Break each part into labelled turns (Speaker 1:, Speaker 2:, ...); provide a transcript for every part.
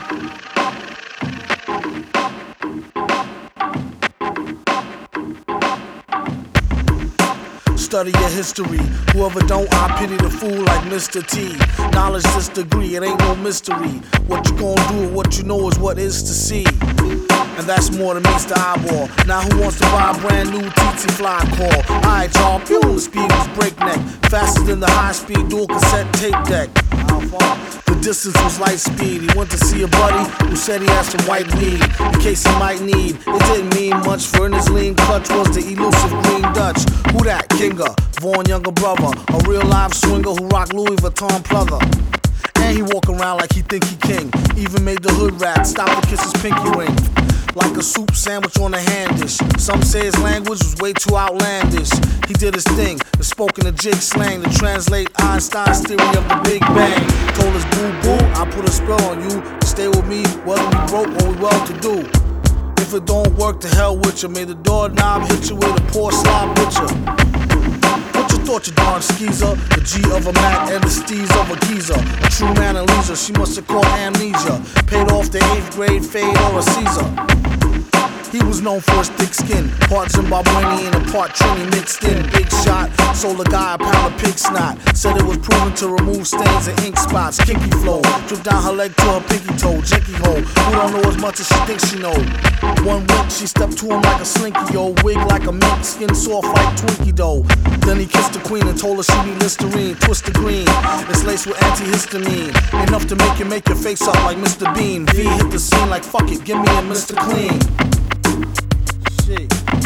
Speaker 1: Study your history. Whoever don't, I pity the fool like Mr. T. Knowledge this degree, it ain't no mystery. What you gon' do, what you know is what is to see. And that's more than meets the eyeball. Now who wants to buy a brand new TT Fly call? Alright y'all, pew, the speed was breakneck. Faster than the high-speed dual cassette tape deck. The distance was light speed. He went to see a buddy who said he had some white weed in case he might need. It didn't mean much, for in his lean clutch was the elusive Green Dutch. Who that? Kinga, Vaughn younger brother, a real live swinger who rock Louis Vuitton pleather. And he walk around like he think he king. Even made the hood rat stop to kiss his pinky ring. Like a soup sandwich on a hand dish. Some say his language was way too outlandish. He did his thing, and spoke in a jig slang to translate Einstein's theory of the Big Bang. Told his boo-boo, I put a spell on you. Stay with me, whether we broke or we well-to-do. If it don't work, to hell with you. May the doorknob hit you with a poor slob picture. What you thought, you darn skeezer? The G of a Mac and the steez of a geezer. A true man and leisure, she must have caught amnesia. Paid off the 8th grade fade or a Caesar. He was known for his thick skin, part Zimbabwean and part Trini mixed in. Big shot, sold a guy a pound of pig snot. Said it was proven to remove stains and ink spots. Kinky flow, drip down her leg to her pinky toe. Janky hole, who don't know as much as she thinks she know. One wink, she stepped to him like a slinky, yo. Wig like a mink, skin soft like Twinkie dough. Then he kissed the queen and told her she need Listerine. Twist the green, it's laced with antihistamine. Enough to make your face up like Mr. Bean. V hit the scene like fuck it, give me a Mr. Clean. Shit.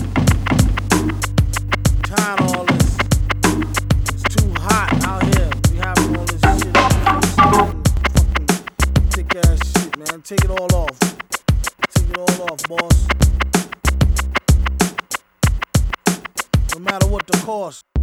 Speaker 1: Tired of all this. It's too hot out here. We having all this shit. Fucking thick ass shit, man. Take it all off. Take it all off, boss. No matter what the cost.